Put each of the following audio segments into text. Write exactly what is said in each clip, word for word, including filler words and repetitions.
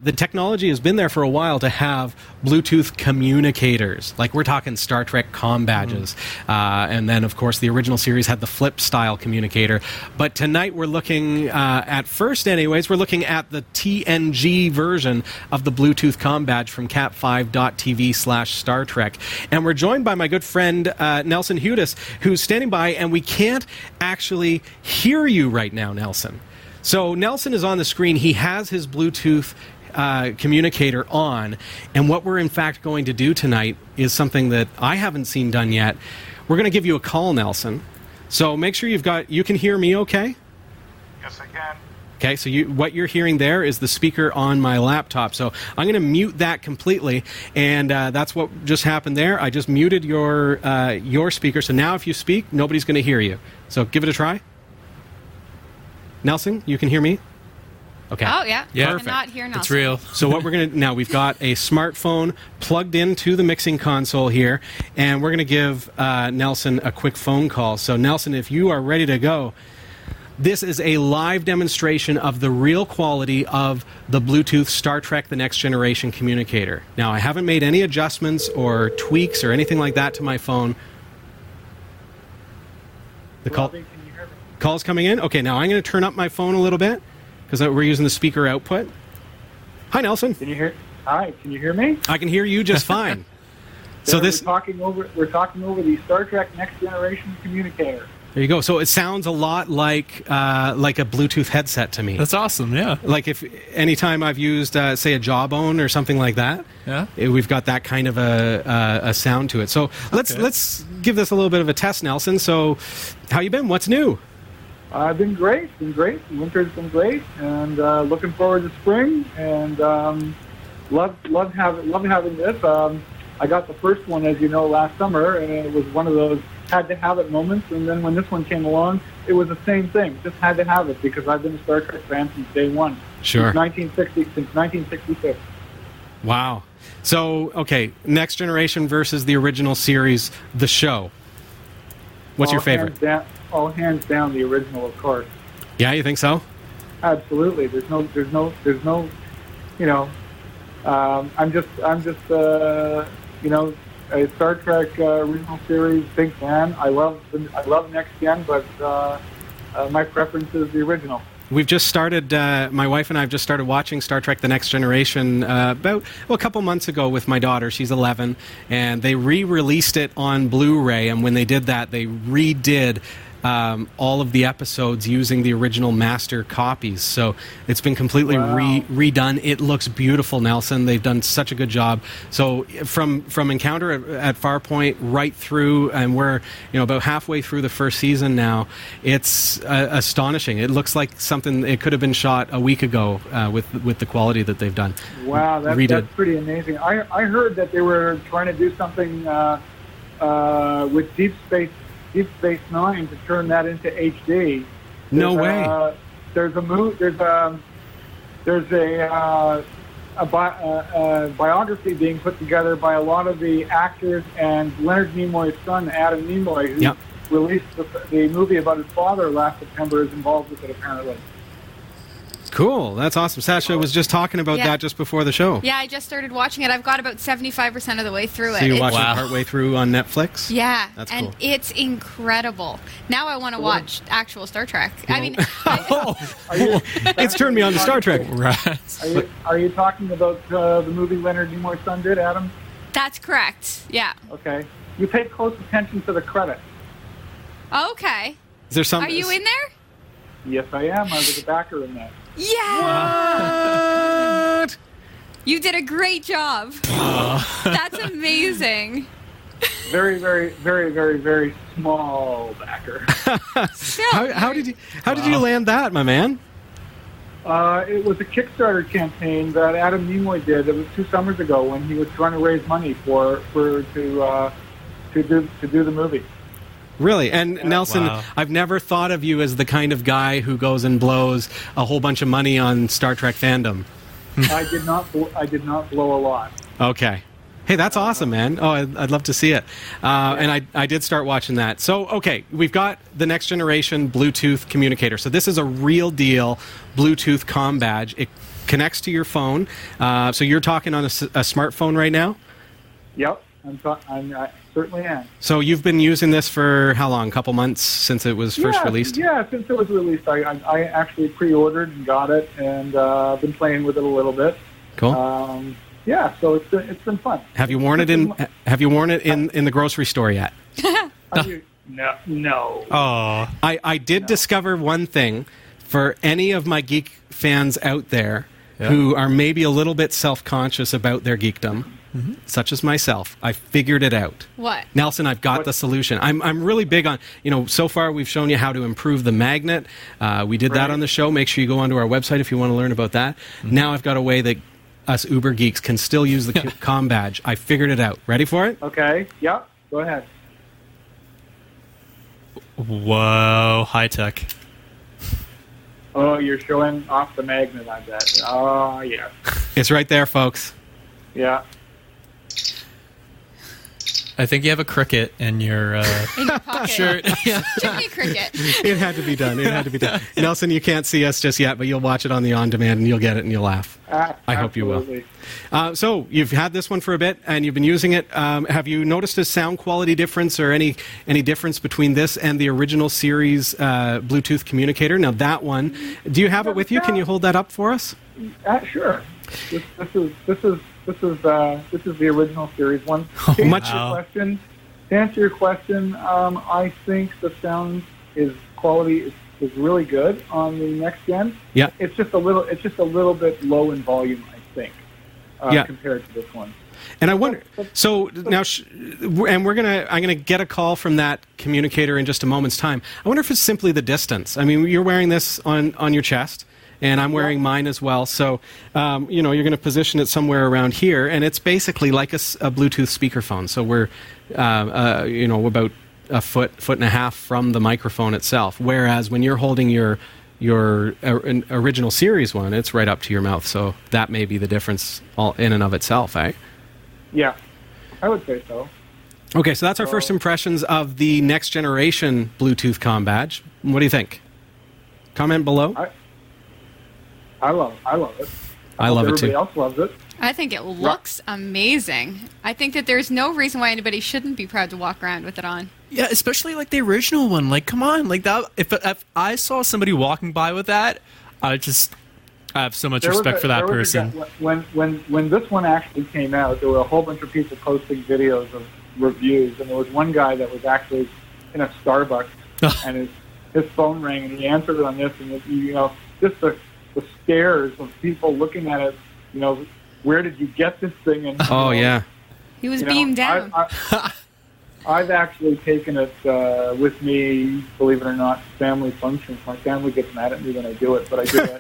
the technology has been there for a while to have Bluetooth communicators. Like, we're talking Star Trek comm badges. Mm. Uh, and then, of course, the original series had the flip-style communicator. But tonight we're looking, uh, at first anyways, we're looking at the T N G version of the Bluetooth comm badge from cat five dot t v slash Star Trek. And we're joined by my good friend, uh, Nelson Hudis, who's standing by, and we can't actually hear you right now, Nelson. So Nelson is on the screen. He has his Bluetooth Uh, communicator on, and what we're in fact going to do tonight is something that I haven't seen done yet. We're going to give you a call, Nelson. So make sure you've got, you can hear me okay? Yes, I can. Okay, so you, what you're hearing there is the speaker on my laptop. So I'm going to mute that completely, and uh, that's what just happened there. I just muted your uh, your speaker, so now if you speak, nobody's going to hear you. So give it a try. Nelson, you can hear me? Okay. Oh, yeah. Yeah. I cannot hear Nelson. It's real. So what we're going to, now we've got a smartphone plugged into the mixing console here, and we're going to give uh, Nelson a quick phone call. So Nelson, if you are ready to go, this is a live demonstration of the real quality of the Bluetooth Star Trek The Next Generation communicator. Now, I haven't made any adjustments or tweaks or anything like that to my phone. The call, call's coming in? Okay, now I'm going to turn up my phone a little bit, because we're using the speaker output. Hi, Nelson. Can you hear? Hi, can you hear me? I can hear you just fine. So this we're talking over. We're talking over the Star Trek Next Generation communicator. There you go. So it sounds a lot like uh, like a Bluetooth headset to me. That's awesome. Yeah. Like if anytime I've used, uh, say, a Jawbone or something like that, yeah, it, we've got that kind of a uh, a sound to it. So let's okay. let's give this a little bit of a test, Nelson. So, how you been? What's new? I've uh, been great, been great. Winter's been great, and uh, looking forward to spring. And um, love, love having, love having this. Um, I got the first one, as you know, last summer, and it was one of those had to have it moments. And then when this one came along, it was the same thing. Just had to have it because I've been a Star Trek fan since day one. Sure. Since nineteen sixty, since nineteen sixty-six. Wow. So, okay, Next Generation versus the original series, the show. What's all your favorite? Hands down, all hands down, the original, of course. Yeah, you think so? Absolutely. There's no, there's no, there's no, you know. Um, I'm just, I'm just, uh, you know, a Star Trek uh, original series big fan. I love, I love Next Gen, but uh, uh, my preference is the original. We've just started, uh, my wife and I have just started watching Star Trek The Next Generation uh, about well, a couple months ago with my daughter. She's eleven, and they re-released it on Blu-ray, and when they did that, they redid um, all of the episodes using the original master copies. So it's been completely wow. re- redone. It looks beautiful, Nelson. They've done such a good job. So from from Encounter at, at Farpoint right through, and we're you know about halfway through the first season now, it's uh, astonishing. It looks like something, it could have been shot a week ago uh, with with the quality that they've done. Wow, that's, that's pretty amazing. I, I heard that they were trying to do something uh, uh, with Deep Space Deep Space Nine to turn that into H D. No there's, way. Uh, there's a mo- There's a there's a uh, a, bi- uh, a biography being put together by a lot of the actors, and Leonard Nimoy's son, Adam Nimoy, who yep. released the, the movie about his father last September, is involved with it apparently. Cool. That's awesome. Sasha was just talking about yeah. that just before the show. Yeah, I just started watching it. I've got about seventy-five percent of the way through it. So you're It's- watching Wow. it partway through on Netflix? Yeah, That's and cool. it's incredible. Now I want to watch actual Star Trek. I mean, Oh, Are you, it's turned me on to Star Trek. Right. Are you, are you talking about uh, the movie Leonard Nimoy's son did, Adam? that's correct. Yeah. Okay. You pay close attention to the credits. Okay. Is there some? Are you in there? Yes, I am. I was a backer in that. Yeah. What? You did a great job. That's amazing. Very, very, very, very, very small backer. Still, How, how did you How did you land that, my man? Uh, it was a Kickstarter campaign that Adam Nimoy did. It was two summers ago when he was trying to raise money for for to uh, to do to do the movie. Really? And Nelson, Wow. I've never thought of you as the kind of guy who goes and blows a whole bunch of money on Star Trek fandom. I did not. bl- I did not blow a lot. Okay. Hey, that's awesome, man. Oh, I'd, I'd love to see it. Uh, and I, I did start watching that. So, okay, we've got the next generation Bluetooth communicator. So this is a real deal Bluetooth comm badge. It connects to your phone. Uh, so you're talking on a, s- a smartphone right now? Yep, I'm, ta- I'm I certainly am. So you've been using this for how long? A couple months since it was first yeah, released? Yeah, since it was released, I, I, I actually pre-ordered and got it, and uh, been playing with it a little bit. Cool. Um, yeah, so it's been, it's been fun. Have you worn it in? Have you worn it in, in the grocery store yet? Have you- no, no. Oh, I, I did discover one thing for any of my geek fans out there Yeah. who are maybe a little bit self-conscious about their geekdom, Mm-hmm. such as myself. I figured it out. What? Nelson, I've got What? the solution. I'm, I'm really big on, you know, so far we've shown you how to improve the magnet. Uh, we did that Right. on the show. Make sure you go onto our website if you want to learn about that. Mm-hmm. Now I've got a way that us Uber geeks can still use the com badge. I figured it out. Ready for it? Okay, yep, go ahead. whoa, high tech. Oh, you're showing off the magnet, I bet. Oh, yeah. It's right there, folks. Yeah. I think you have a cricket in your uh, In your pocket. shirt. Yeah. Jimmy Cricket. It had to be done. It had to be done. Nelson, you can't see us just yet, but you'll watch it on the on-demand and you'll get it and you'll laugh. Ah, I hope you will. absolutely. Uh, so you've had this one for a bit and you've been using it. Um, have you noticed a sound quality difference or any any difference between this and the original series uh, Bluetooth communicator? Now that one, do you have it with you? Can you hold that up for us? Uh, sure. This, this is this is this is uh, this is the original series one. Oh, to answer much- your question, to answer your question, um, I think the sound is quality is, is really good on the next gen. Yeah. It's just a little it's just a little bit low in volume, I think, uh, Yeah. compared to this one. And I wonder. So now, sh- and we're gonna. I'm gonna get a call from that communicator in just a moment's time. I wonder if it's simply the distance. I mean, you're wearing this on on your chest, and I'm wearing mine as well. So, um, you know, you're going to position it somewhere around here, and it's basically like a, s- a Bluetooth speakerphone. So we're, uh, uh, you know, about a foot, foot and a half from the microphone itself. Whereas when you're holding your your uh, an original series one, it's right up to your mouth. So that may be the difference all in and of itself, eh? Yeah, I would say so. Okay, so that's our first impressions of the next generation Bluetooth comm badge. What do you think? Comment below. I I love I love it. I love it Everybody too. else loves it. I think it looks amazing. I think that there's no reason why anybody shouldn't be proud to walk around with it on. Yeah, especially like the original one. Like, come on, like that. If if I saw somebody walking by with that, I just I have so much There was respect a- for that there was a person. guy- when when when this one actually came out, there were a whole bunch of people posting videos of reviews, and there was one guy that was actually in a Starbucks, and his his phone rang, and he answered it on this, and it, you know, just the the stares of people looking at it. You know, where did you get this thing? And Oh you know, yeah. He was you know, beamed down. I, I, I've actually taken it uh, with me, believe it or not, family functions. My family gets mad at me when I do it, but I do it.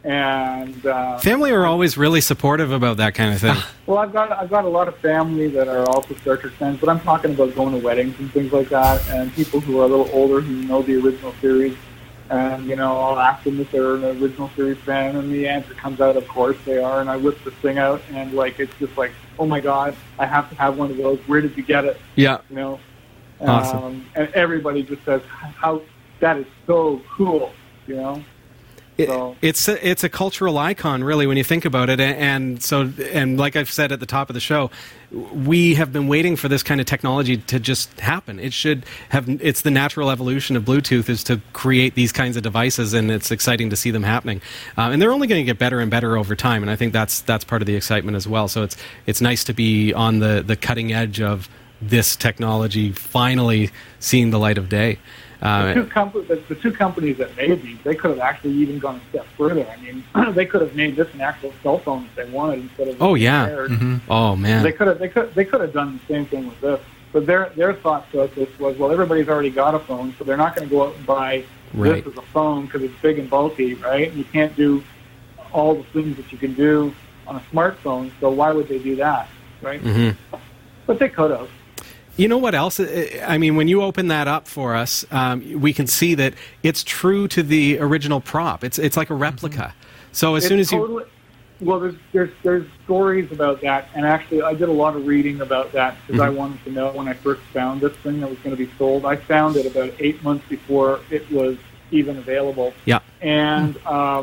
And uh, Family are always really supportive about that kind of thing. well, I've got I've got a lot of family that are also Star Trek fans, but I'm talking about going to weddings and things like that, and people who are a little older who know the original series. And you know, I'll ask them if they're an original series fan, and the answer comes out, of course they are. And I whip this thing out, and like it's just like, oh my god, I have to have one of those. Where did you get it? Yeah. You know, Awesome. um, and everybody just says, how that is so cool. You know. It, So- it's a, it's a cultural icon, really, when you think about it. And, and so, and like I've said at the top of the show, we have been waiting for this kind of technology to just happen. It should have. It's the natural evolution of Bluetooth is to create these kinds of devices, and it's exciting to see them happening. Uh, and they're only going to get better and better over time. And I think that's that's part of the excitement as well. So it's it's nice to be on the the cutting edge of this technology finally seeing the light of day. The Uh, two, com- the, the two companies that made these, they could have actually even gone a step further. I mean, they could have made this an actual cell phone if they wanted instead of. oh yeah. wired. Oh man. They could have. They could. They could have done the same thing with this. But their their thought process was, well, everybody's already got a phone, so they're not going to go out and buy Right. this as a phone because it's big and bulky, right? And you can't do all the things that you can do on a smartphone. So why would they do that, right? Mhm. But they could have. You know what else? I mean, when you open that up for us, um, we can see that it's true to the original prop. It's it's like a replica. So as It's soon as you, totally, well, there's there's there's stories about that, and actually, I did a lot of reading about that because I Mhm. wanted to know when I first found this thing that was going to be sold. I found it about eight months before it was even available, yeah, and um,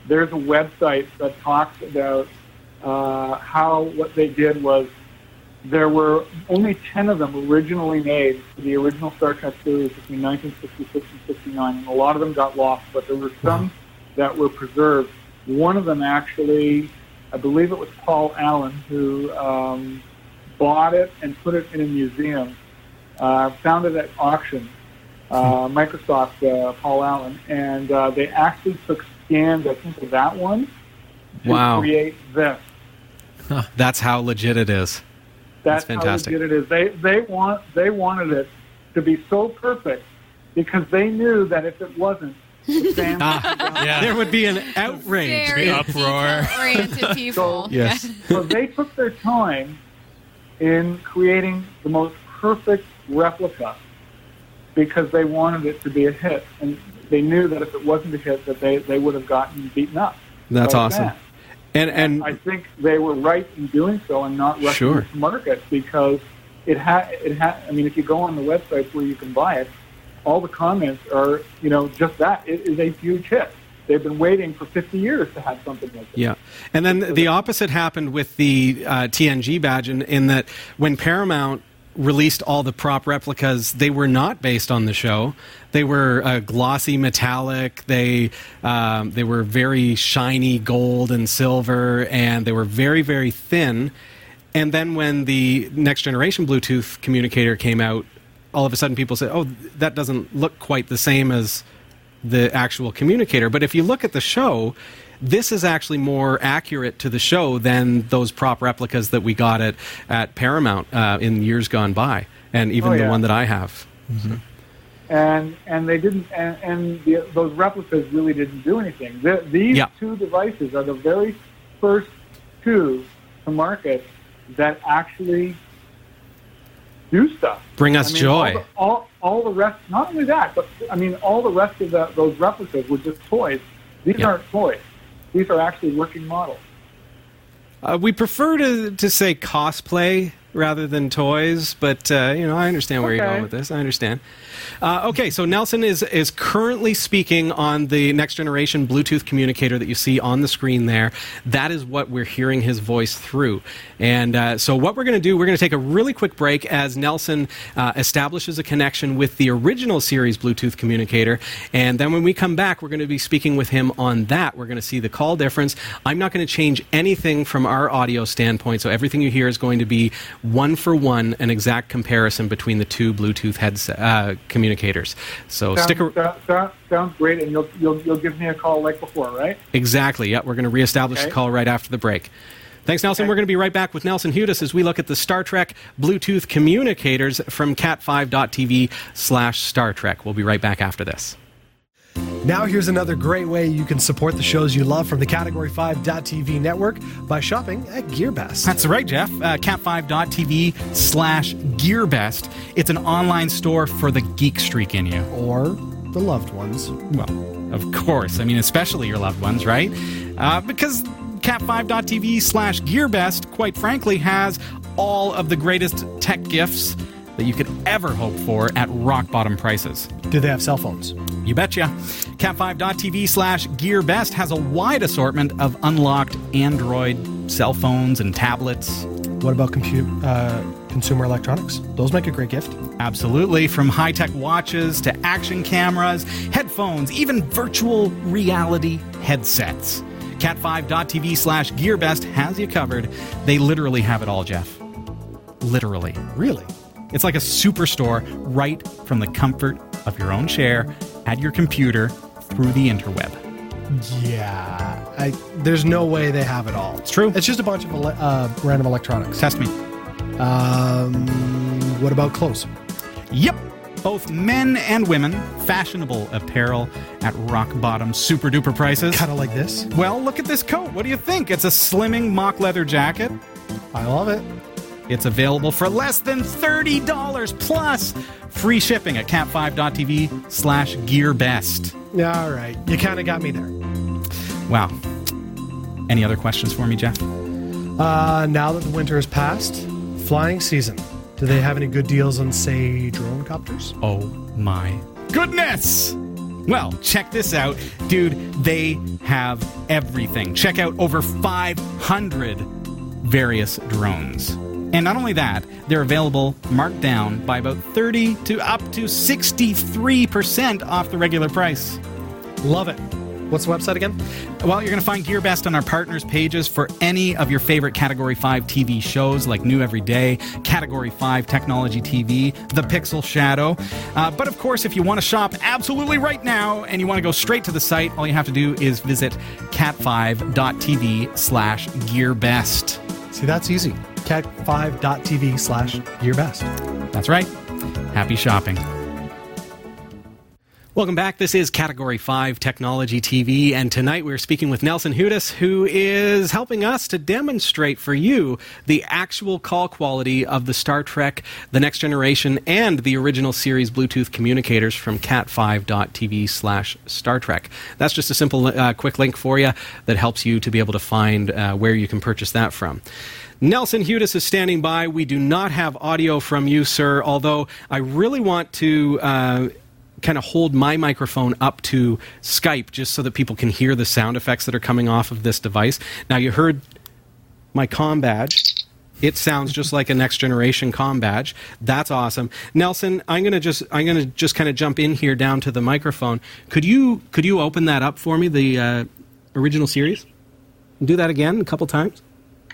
there's a website that talks about uh, how what they did was there were only ten of them originally made for the original Star Trek series between nineteen sixty-six and sixty-nine, and a lot of them got lost, but there were some that were preserved. One of them actually, I believe it was Paul Allen, who um, bought it and put it in a museum, uh, found it at auction, uh, Microsoft, uh, Paul Allen, and uh, they actually took scans, I think, of that one to Wow. create this. Huh, that's how legit it is. That's, That's fantastic. how legit it is. They they want they wanted it to be so perfect because they knew that if it wasn't, the fans Ah, Yeah. There would be an outrage. Very uproar. detail-oriented people. Yes. So they took their time in creating the most perfect replica because they wanted it to be a hit, and they knew that if it wasn't a hit, that they, they would have gotten beaten up. That's by awesome. fans. And and I think they were right in doing so and not rushing Sure. it to market because it ha it ha I mean, if you go on the websites where you can buy it, all the comments are, you know, just that. It is a huge hit. They've been waiting for fifty years to have something like this. yeah, and then the opposite happened with the uh, T N G badge in, in that when Paramount released all the prop replicas, they were not based on the show. They were uh, glossy metallic. They um, they were very shiny gold and silver, and they were very, very thin. And then when the next generation Bluetooth communicator came out, all of a sudden people said, oh, that doesn't look quite the same as the actual communicator. But if you look at the show, this is actually more accurate to the show than those prop replicas that we got at, at Paramount uh, in years gone by, and even Oh, the yeah. one that I have. And and they didn't, and, and the, those replicas really didn't do anything. The, these Yeah. two devices are the very first two to market that actually do stuff. Bring us I mean, joy. All the, all, all the rest, not only that, but I mean, all the rest of the, those replicas were just toys. These Yeah. aren't toys. These are actually working models. Uh, we prefer to, to say cosplay rather than toys, but uh, you know, I understand where you're Okay. going with this. I understand. Uh, okay, so Nelson is is currently speaking on the next generation Bluetooth communicator that you see on the screen there. That is what we're hearing his voice through. And uh, so what we're going to do, we're going to take a really quick break as Nelson uh, establishes a connection with the original series Bluetooth communicator. And then when we come back, we're going to be speaking with him on that. We're going to see the call difference. I'm not going to change anything from our audio standpoint, so everything you hear is going to be one for one, an exact comparison between the two Bluetooth headset uh, communicators. So Sounds, stick ar- sounds, sounds, sounds great, and you'll, you'll, you'll give me a call like before, right? Exactly. Yeah, we're going to reestablish Okay. the call right after the break. Thanks, Nelson. Okay. We're going to be right back with Nelson Hudis as we look at the Star Trek Bluetooth communicators from cat five dot t v slash Star Trek. We'll be right back after this. Now here's another great way you can support the shows you love from the Category five dot t v network by shopping at GearBest. That's right, Jeff. Uh, cat five dot t v slash GearBest. It's an online store for the geek streak in you. Or the loved ones. Well, of course. I mean, especially your loved ones, right? Uh, because cat five dot t v slash GearBest, quite frankly, has all of the greatest tech gifts that you could ever hope for at rock-bottom prices. Do they have cell phones? You betcha. cat five dot t v slash GearBest has a wide assortment of unlocked Android cell phones and tablets. What about compute, uh, consumer electronics? Those make a great gift. Absolutely. From high-tech watches to action cameras, headphones, even virtual reality headsets. cat five dot t v slash GearBest has you covered. They literally have it all, Jeff. Literally. Really? It's like a superstore right from the comfort of your own chair at your computer through the interweb. Yeah. I, there's no way they have it all. It's true. It's just a bunch of ele- uh, random electronics. Test me. Um, what about clothes? Yep. Both men and women, fashionable apparel at rock-bottom super-duper prices. Kind of like this. Well, look at this coat. What do you think? It's a slimming mock leather jacket. I love it. It's available for less than thirty dollars plus free shipping at cat five dot t v slash GearBest. Yeah, all right. You kind of got me there. Wow. Any other questions for me, Jeff? Uh, now that the winter has passed, flying season. Do they have any good deals on, say, drone copters? Oh my goodness! Well, check this out. Dude, they have everything. Check out over five hundred various drones. And not only that, they're available marked down by about thirty to up to sixty-three percent off the regular price. Love it. What's the website again? Well, you're going to find GearBest on our partners pages for any of your favorite Category five T V shows like New Every Day, Category five Technology T V, The Pixel Shadow. Uh, but of course, if you want to shop absolutely right now and you want to go straight to the site, all you have to do is visit cat five dot t v slash GearBest. See, that's easy. cat five dot t v slash GearBest. That's right. Happy shopping. Welcome back. This is Category five Technology T V, and tonight we're speaking with Nelson Hudis, who is helping us to demonstrate for you the actual call quality of the Star Trek, The Next Generation, and the original series Bluetooth communicators from cat five dot t v slash Star Trek. That's just a simple, uh, quick link for you that helps you to be able to find uh, where you can purchase that from. Nelson Hudis is standing by. We do not have audio from you, sir, although I really want to uh, kind of hold my microphone up to Skype just so that people can hear the sound effects that are coming off of this device. Now, you heard my comm badge. It sounds just like a Next Generation comm badge. That's awesome. Nelson, I'm going to just I'm going to just kind of jump in here down to the microphone. Could you could you open that up for me, the uh, original series? Do that again a couple times.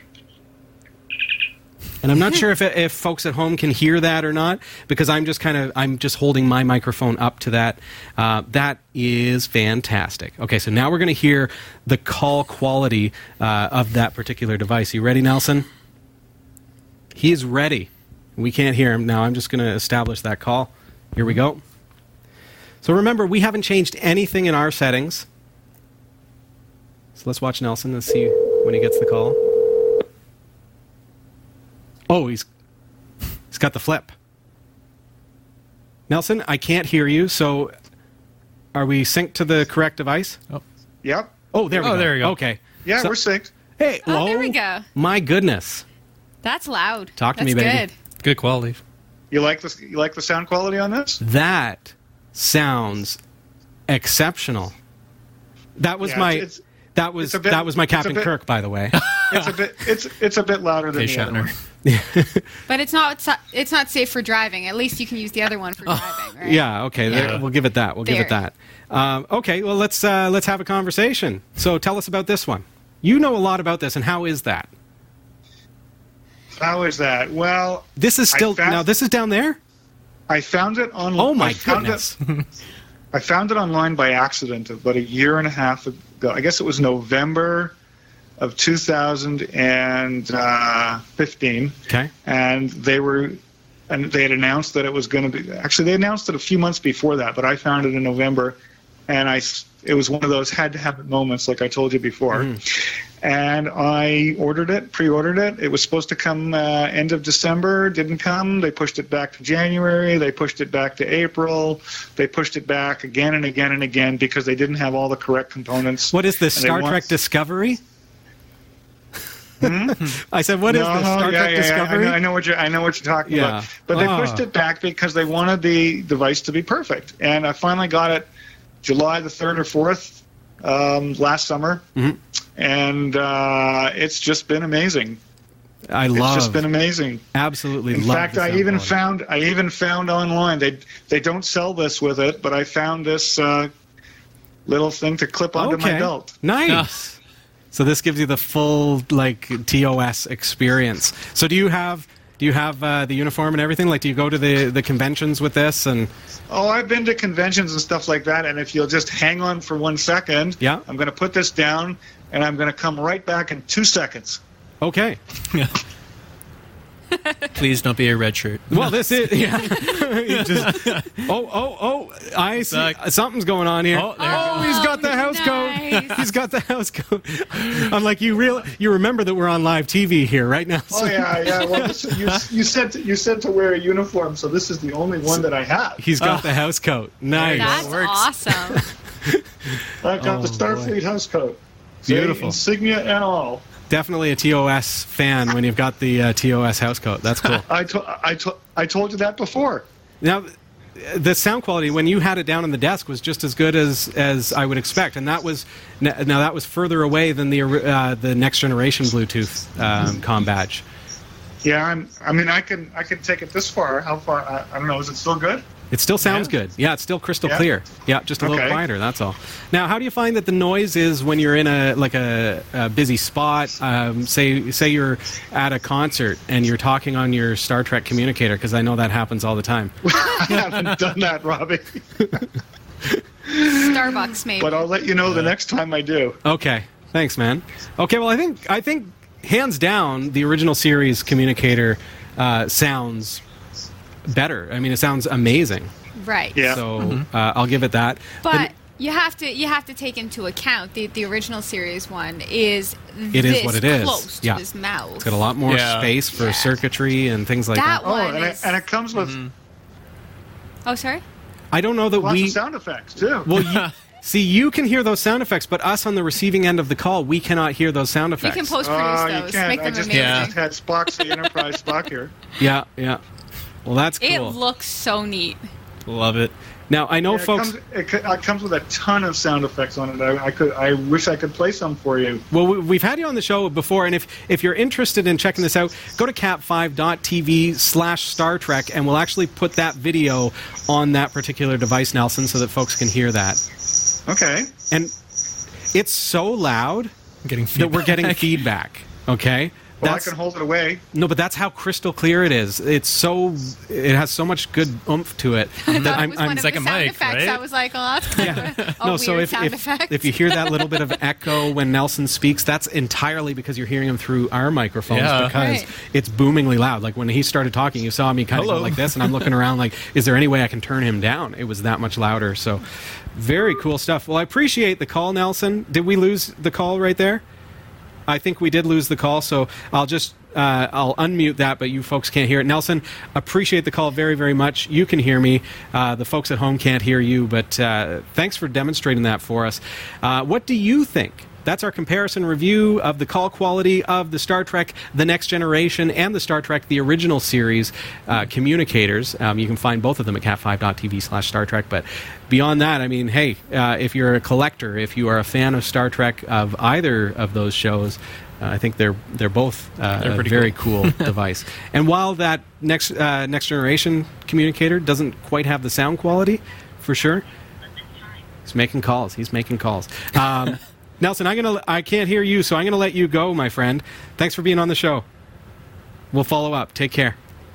And I'm not sure if if folks at home can hear that or not, because I'm just kind of I'm just holding my microphone up to that. Uh, that is fantastic. Okay, so now we're going to hear the call quality uh, of that particular device. You ready, Nelson? He is ready. We can't hear him now. I'm just going to establish that call. Here we go. So remember, we haven't changed anything in our settings. So let's watch Nelson and see when he gets the call. Oh, he's he's got the flip. Nelson, I can't hear you, so are we synced to the correct device? Oh, Yep. Oh, there we Oh, go. there we go. Okay. Yeah, So- we're synced. Hey, Oh, there whoa, we go. My goodness. That's loud. Talk to That's me, baby. Good. good quality. You like the you like the sound quality on this? That sounds exceptional. That was Yeah, my it's- that was it's a bit- that was my it's a Captain bit- Kirk, by the way. It's a bit it's it's a bit louder than Hey, the other Shatner. one. But it's not it's not safe for driving. At least you can use the other one for driving, right? Yeah, okay. Yeah. there- We'll give it that. We'll give it There. that. Um, okay, well let's uh, let's have a conversation. So tell us about this one. You know a lot about this, and how is that? How is that? Well, This is I still found- now. This is down there. I found it on. Oh my I found goodness! It, I found it online by accident about a year and a half ago. I guess it was November of two thousand fifteen. Okay. And they were, and they had announced that it was going to be. Actually, they announced it a few months before that, but I found it in November, and I. s- It was one of those had to have it moments, like I told you before. And I ordered it, pre-ordered it. It was supposed to come uh, end of December, didn't come. They pushed it back to January. They pushed it back to April. They pushed it back again and again and again because they didn't have all the correct components. What is this, And they Star want- Trek Discovery? I said, what is No, this, Star yeah, Trek yeah, yeah. Discovery? I know, I know what you're. I know what you're talking Yeah. about. But they Ah. pushed it back because they wanted the device to be perfect. And I finally got it July the third or fourth um, last summer, Mhm. and uh, it's just been amazing. I It's love, just been amazing. absolutely In love fact, the I sound even quality. found I even found online they they don't sell this with it, but I found this uh, little thing to clip onto okay. my belt. Nice. So this gives you the full like T O S experience. So do you have do you have uh, the uniform and everything? Like, do you go to the the conventions with this? And Oh, I've been to conventions and stuff like that, and if you'll just hang on for one second, Yeah. I'm going to put this down, and I'm going to come right back in two seconds. okay. Please don't be a red shirt. Well, this is yeah. You just- oh oh oh! I see Back. something's going on here. Oh, there Oh, he's got the house coat. nice. He's got the house coat. I'm like, you real you remember that we're on live T V here right now? Oh yeah, yeah. Well, this, you, you said to, you said to wear a uniform, so this is the only one that I have. He's got the house coat. Nice. That's works. awesome. I've got Oh, the Starfleet house coat, See, Beautiful. insignia and all. Definitely a T O S fan when you've got the uh, T O S house coat. That's cool. I to, I to, I told you that before. Now, the sound quality when you had it down on the desk was just as good as, as I would expect, and that was now that was further away than the uh, the next generation Bluetooth um, comm badge. Yeah, I'm, I mean, I can I can take it this far. How far? I, I don't know. Is it still good? It still sounds Yeah. good. Yeah, it's still crystal Yeah. clear. Yeah, just a little Okay. quieter. That's all. Now, how do you find that the noise is when you're in a like a, a busy spot? Um, say say you're at a concert and you're talking on your Star Trek communicator, because I know that happens all the time. I haven't done that, Robbie. Starbucks, maybe. But I'll let you know the next time I do. Okay, thanks, man. Okay, well, I think I think hands down the original series communicator uh, sounds better. I mean, it sounds amazing. Right. Yeah. So uh, I'll give it that. But you have to you have to take into account the the original series one is It is this what it is. close to Yeah. his mouth. It's got a lot more Yeah. space for Yeah. circuitry and things like that. That Oh, one and is. it, and it comes with Oh, sorry. I don't know that lots we. of sound effects too. Well, you, see, you can hear those sound effects, but us on the receiving end of the call, we cannot hear those sound You effects. can post Oh, produce you those, can't. make I them just, amazing. Yeah. just had Spock's the Enterprise Spock here. Yeah, yeah. Well, that's It cool. looks so neat. Love it. Now I know, Yeah, it, folks. comes, it, co- it comes with a ton of sound effects on it. I, I could. I wish I could play some for you. Well, we- we've had you on the show before, and if, if you're interested in checking this out, go to cat five dot t v slash Star Trek, and we'll actually put that video on that particular device, Nelson, so that folks can hear that. Okay. And it's so loud I'm getting that feedback. we're getting feedback. Okay. Well, That's- I can hold it away. No, but that's how crystal clear it is. It's so it has so much good oomph to it I that thought it I'm, was I'm one of like the a sound mic, effects. right? I was like, oh, that's kind of a, a no. weird So if sound if, effect. if you hear that little bit of echo when Nelson speaks, that's entirely because you're hearing him through our microphones Yeah. because Right. it's boomingly loud. Like when he started talking, you saw me kind of go Hello. like this, and I'm looking around like, is there any way I can turn him down? It was that much louder. So very cool stuff. Well, I appreciate the call, Nelson. Did we lose the call right there? I think we did lose the call, so I'll just uh, I'll unmute that, but you folks can't hear it. Nelson, appreciate the call very, very much. You can hear me. Uh, the folks at home can't hear you, but uh, thanks for demonstrating that for us. Uh, what do you think? That's our comparison review of the call quality of the Star Trek The Next Generation and the Star Trek The Original Series uh, communicators. Um, you can find both of them at cat five dot t v slash Star Trek. But beyond that, I mean, hey, uh, if you're a collector, if you are a fan of Star Trek, of either of those shows, uh, I think they're they're both uh, They're a pretty very cool, device. And while that next uh, Next Generation communicator doesn't quite have the sound quality, for sure, he's making calls. He's making calls. Um, Nelson, I'm gonna. I can't hear you, so I'm gonna let you go, my friend. Thanks for being on the show. We'll follow up. Take care.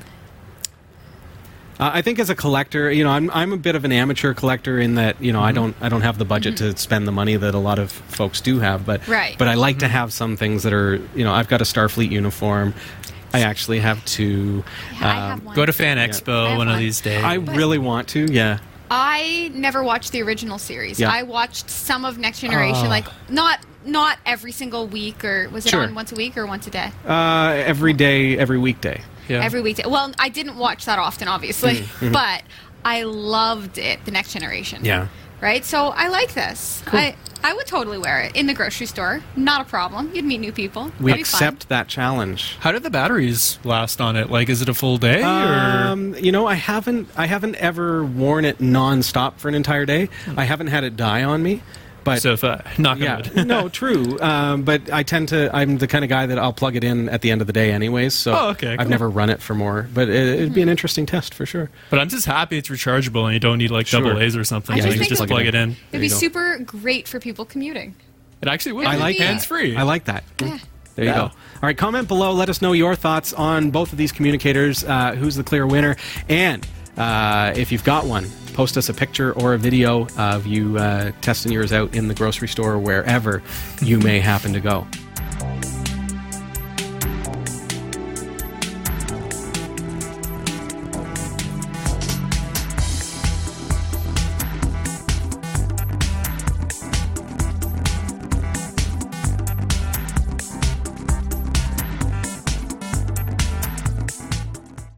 Uh, I think as a collector, you know, I'm I'm a bit of an amateur collector in that, you know, I don't I don't have the budget to spend the money that a lot of folks do have, but Right. but I like to have some things that are, you know, I've got a Starfleet uniform. I actually have two. Yeah, I um, have one. Go to Fan I Expo have one of one. these days. I really want to. Yeah. I never watched the original series. Yeah. I watched some of Next Generation, Oh. like not not every single week, or was it Sure. on once a week or once a day? Uh, every day, every weekday. yeah. Every week. Well, I didn't watch that often, obviously, Mm-hmm. but I loved it. The Next Generation. Yeah. Right. So I like this. I I would totally wear it in the grocery store. Not a problem. You'd meet new people. We That'd be fun. accept that challenge. How did the batteries last on it? Like, is it a full day? or Um, you know, I haven't I haven't ever worn it nonstop for an entire day. I haven't had it die on me, but so if uh, knock on yeah, wood. no, true. Um, but I tend to. I'm the kind of guy that I'll plug it in at the end of the day, anyways. So Oh, okay, I've cool. never run it for more, but it, it'd be an interesting test for sure. But I'm just happy it's rechargeable and you don't need like Sure. double A's or something. I Like, just you think just it- plug it in. It'd There be you go. super great for people commuting. It actually would. I like that. Hands free. I like that. Yeah. There you Yeah. go. All right, comment below. Let us know your thoughts on both of these communicators. Uh, who's the clear winner? And uh, if you've got one, post us a picture or a video of you uh, testing yours out in the grocery store or wherever you may happen to go.